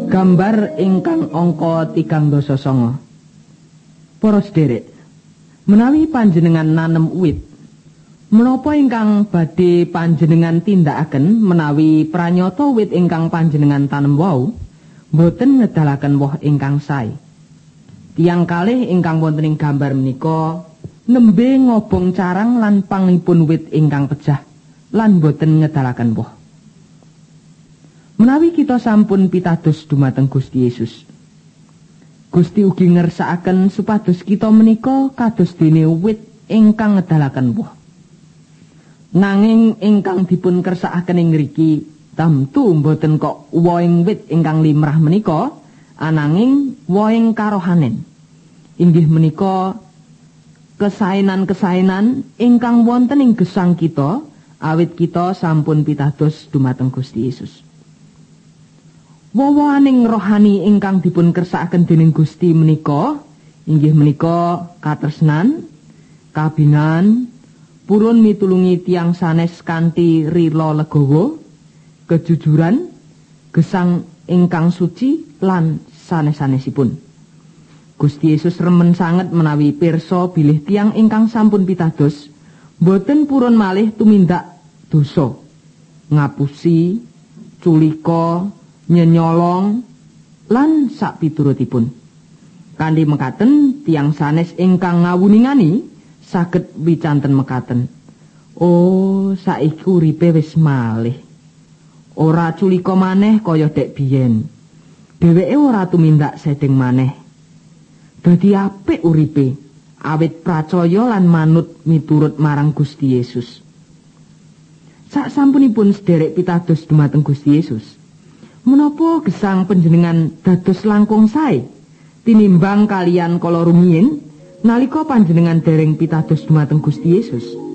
Gambar ingkang angka 39. Para sederek, menawi panjenengan nanem uwit, menapa ingkang badhe panjenengan tindakaken menawi pranyata uwit ingkang panjenengan tanem wau boten ngedalaken woh ingkang sae? Tiyang kalih ingkang wonten ing gambar menika nembe ngobong carang lan pangipun wit ingkang pejah lan boten ngedalaken woh. Menawi kita sampun pitados dumateng Gusti Yesus, Gusti ugi ngersakaken supados kita menika kados dene wit ingkang ngedalaken woh. Nanging ingkang dipun kersakaken ing mriki tamtu mboten kok wohing wit ingkang limrah menika, ananging wohing karohanen. Inggih menika kesaenan-kesaenan ingkang wonten ing gesang kita awit kita sampun pitados dumateng Gusti Yesus. Wowoaning rohani ingkang dipun kersakaken dening Gusti menika inggih menika katresnan, kabinan, purun mitulungi tiyang sanes kanthi rila legawa, kejujuran, gesang ingkang suci lan sanes-sanesipun. Gusti Yesus remen sanget menawi pirsa bilih tiyang ingkang sampun pitados boten purun malih tumindak dosa, ngapusi, culika, nyenyolong lan sak piturutipun. Kanthi mekaten tiyang sanes ingkang ngawuningani saged wicanten mekaten. Oh, saiki uripe wis malih. Ora culika maneh kaya dek biyen. Dheweke ora tumindak sedeng maneh. Dadi apik uripe awit pracaya lan manut miturut marang Gusti Yesus. Sak sampunipun sederek pitados dumateng Gusti Yesus, menapa gesang panjenengan dados langkung sae tinimbang kalian kala rumiyin nalika panjenengan dereng pitados dumateng Gusti Yesus?